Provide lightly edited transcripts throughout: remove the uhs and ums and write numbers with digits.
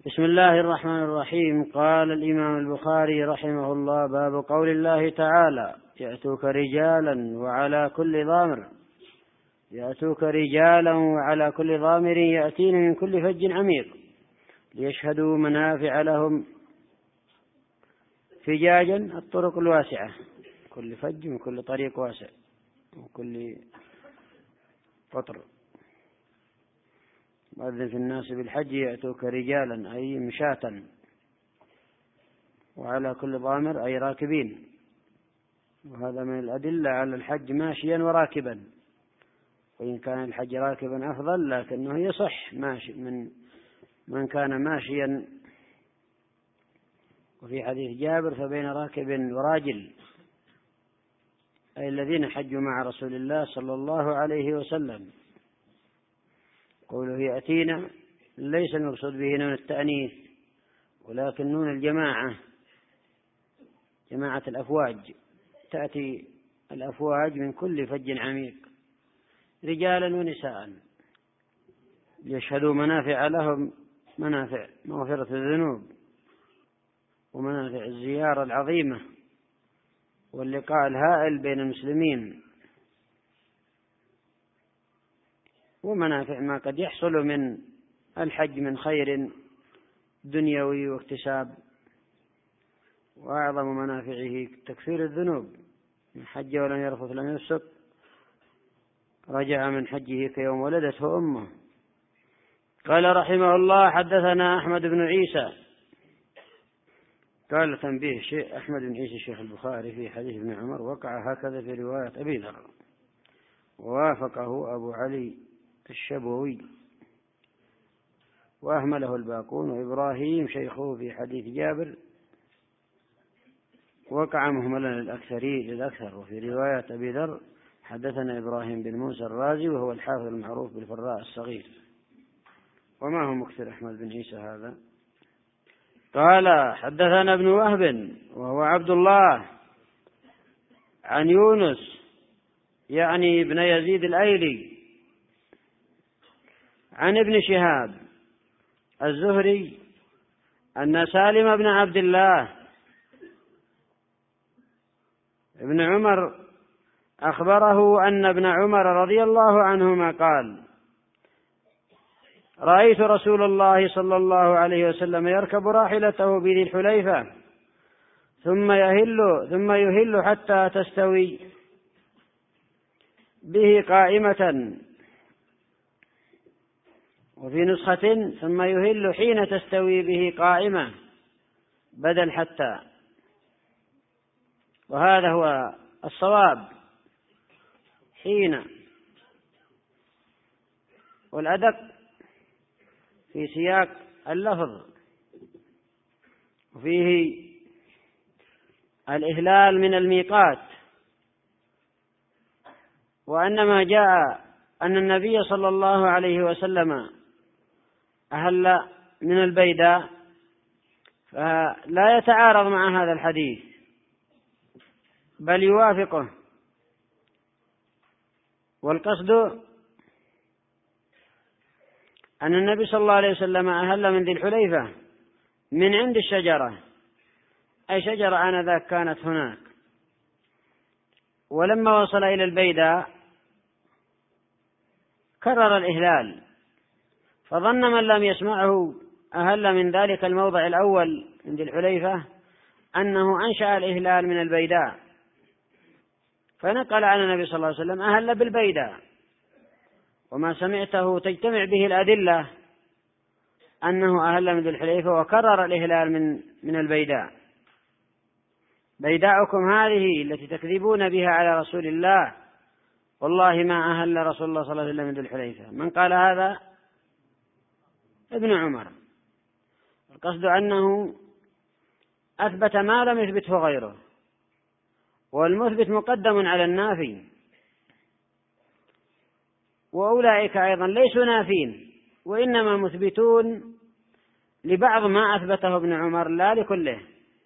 بسم الله الرحمن الرحيم. قال الإمام البخاري رحمه الله: باب قول الله تعالى: يأتوك رجالا وعلى كل ضامر يأتين من كل فج عميق ليشهدوا منافع لهم. فجاجا الطرق الواسعة، كل فج من كل طريق واسع وكل قطر. وأذن في الناس بالحج يأتوك رجالا أي مشاة، وعلى كل ضامر أي راكبين. وهذا من الأدلة على الحج ماشيا وراكبا، وإن كان الحج راكبا أفضل، لكنه يصح ماشي من كان ماشيا. وفي حديث جابر: فبين راكب وراجل، أي الذين حجوا مع رسول الله صلى الله عليه وسلم. قوله يأتينا ليس المقصود به نون التأنيث، ولكن نون الجماعة، جماعة الأفواج. تأتي الأفواج من كل فج عميق، رجالا ونساء، ليشهدوا منافع لهم، منافع مغفرة الذنوب ومنافع الزيارة العظيمة واللقاء الهائل بين المسلمين، ومنافع ما قد يحصل من الحج من خير دنيوي واكتساب. وأعظم منافعه تكفير الذنوب. من حج ولم يرفث لم يفسق رجع من حجه كيوم ولدته أمه. قال رحمه الله: حدثنا أحمد بن عيسى. قال تنبيه: شيء أحمد بن عيسى شيخ البخاري في حديث ابن عمر وقع هكذا في رواية أبي ذر، ووافقه أبو علي الشبوي وأهمله الباقون. وإبراهيم شيخه في حديث جابر وقع مهملا للأكثر. وفي رواية أبي ذر: حدثنا إبراهيم بن موسى الرازي، وهو الحافظ المعروف بالفراء الصغير. وما هو مكثر أحمد بن عيسى هذا؟ قال: حدثنا ابن وهب وهو عبد الله عن يونس يعني ابن يزيد الأيلي عن ابن شهاب الزهري أن سالم بن عبد الله ابن عمر أخبره أن ابن عمر رضي الله عنهما قال: رأيت رسول الله صلى الله عليه وسلم يركب راحلته بذي الحليفة ثم يهل حتى تستوي به قائمة، وفي نسخة: ثم يهل حين تستوي به قائمة بدل حتى. وهذا هو الصواب حين، والأدق في سياق اللفظ، وفيه الإهلال من الميقات. وأنما جاء أن النبي صلى الله عليه وسلم أهل من البيداء، فلا يتعارض مع هذا الحديث بل يوافقه. والقصد أن النبي صلى الله عليه وسلم أهل من ذي الحليفة من عند الشجرة، أي شجرة آنذاك كانت هناك. ولما وصل إلى البيداء كرر الإهلال، فظن من لم يسمعه أهل من ذلك الموضع الأول من ذي الحليفة أنه أنشأ الإهلال من البيداء، فنقل عن النبي صلى الله عليه وسلم أهل بالبيداء. وما سمعته تجتمع به الأدلة أنه أهل من ذي الحليفة وكرر الإهلال من البيداء. بيداءكم هذه التي تكذبون بها على رسول الله، والله ما أهل رسول الله صلى الله عليه وسلم من ذي الحليفة. من قال هذا؟ ابن عمر. القصد أنه أثبت ما لم يثبته غيره، والمثبت مقدم على النافي، وأولئك أيضا ليسوا نافين، وإنما مثبتون لبعض ما أثبته ابن عمر لا لكله.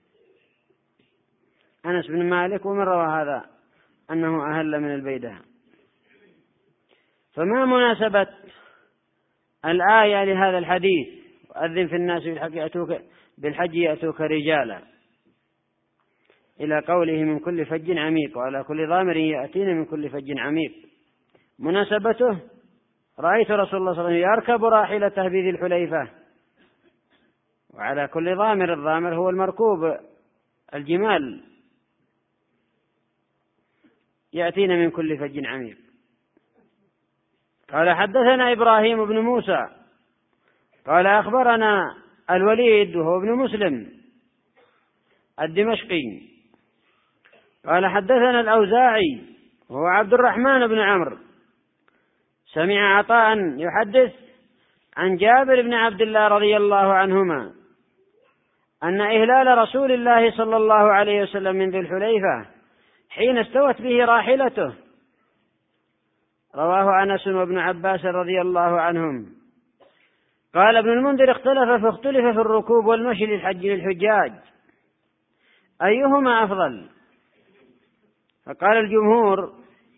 أنس بن مالك ومن روى هذا أنه أهل من البيداء. فما مناسبة الآية لهذا الحديث أذن في الناس بالحج يأتوك رجالا، إلى قوله من كل فج عميق، وعلى كل ضامر يأتين من كل فج عميق. مناسبته: رأيت رسول الله صلى الله عليه وسلم يركب راحلته بذي الحليفة، وعلى كل ضامر، الضامر هو المركوب الجمال، يأتين من كل فج عميق. قال حدثنا إبراهيم بن موسى قال أخبرنا الوليد وهو ابن مسلم الدمشقي قال حدثنا الأوزاعي وهو عبد الرحمن بن عمرو سمع عطاء يحدث عن جابر بن عبد الله رضي الله عنهما أن إهلال رسول الله صلى الله عليه وسلم من ذي الحليفة حين استوت به راحلته، رواه أنس وابن عباس رضي الله عنهم. قال ابن المنذر فاختلف في الركوب والمشي للحجاج أيهما أفضل؟ فقال الجمهور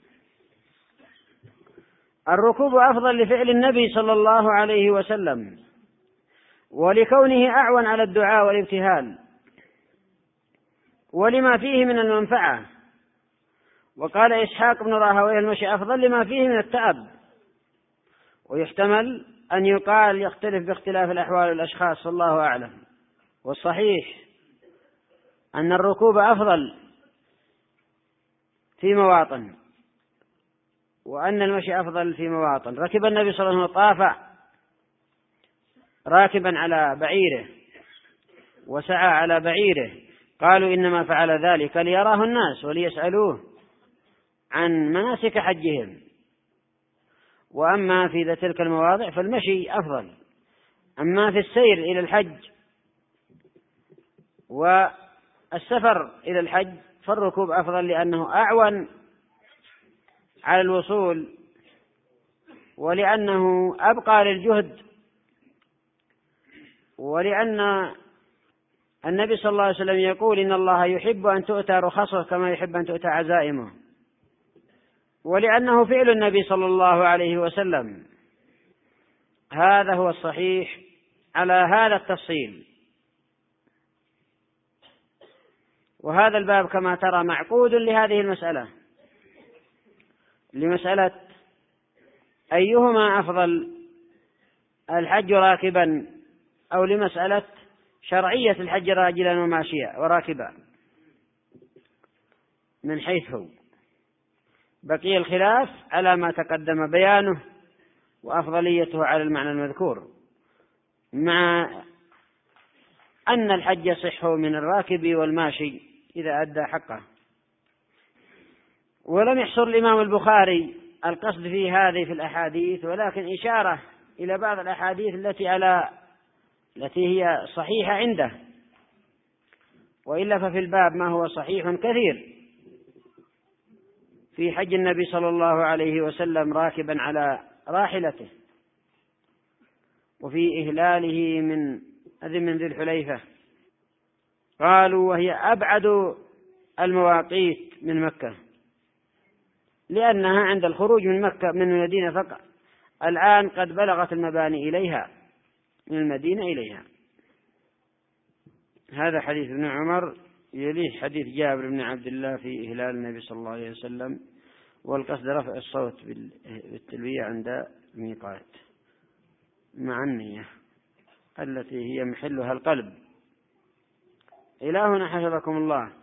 الركوب أفضل لفعل النبي صلى الله عليه وسلم ولكونه أعون على الدعاء والابتهال ولما فيه من المنفعة. وقال إسحاق بن راهويه المشي أفضل لما فيه من التعب، ويحتمل أن يقال يختلف باختلاف الأحوال والأشخاص، والله أعلم. والصحيح أن الركوب أفضل في مواطن، وأن المشي أفضل في مواطن. ركب النبي صلى الله عليه وسلم طاف راكبا على بعيره وسعى على بعيره، قالوا إنما فعل ذلك ليراه الناس وليسألوه عن مناسك حجهم. وأما في تلك المواضع فالمشي أفضل. أما في السير إلى الحج والسفر إلى الحج فالركوب أفضل لأنه أعون على الوصول، ولأنه أبقى للجهد، ولأن النبي صلى الله عليه وسلم يقول إن الله يحب أن تؤتى رخصه كما يحب أن تؤتى عزائمه، ولأنه فعل النبي صلى الله عليه وسلم. هذا هو الصحيح على هذا التفصيل. وهذا الباب كما ترى معقود لهذه المسألة، لمسألة أيهما أفضل، الحج راكبا أو لمسألة شرعية الحج راجلا وماشيا وراكبا. من حيث هو بقي الخلاف على ما تقدم بيانه وأفضليته على المعنى المذكور، مع أن الحج يصح من الراكب والماشي إذا أدى حقه. ولم يحصر الإمام البخاري القصد في هذه في الأحاديث، ولكن إشارة إلى بعض الأحاديث التي هي صحيحة عنده، وإلا ففي الباب ما هو صحيح كثير في حج النبي صلى الله عليه وسلم راكبا على راحلته، وفي إهلاله من ذي الحليفة. قالوا وهي أبعد المواقيت من مكة، لأنها عند الخروج من مكة من المدينة فقط. الآن قد بلغت المباني إليها من المدينة إليها. هذا حديث ابن عمر، يليه حديث جابر بن عبد الله في إهلال النبي صلى الله عليه وسلم، والقصد رفع الصوت بالتلبية عند الميقات مع النية التي هي محلها القلب. إلهنا حفظكم الله.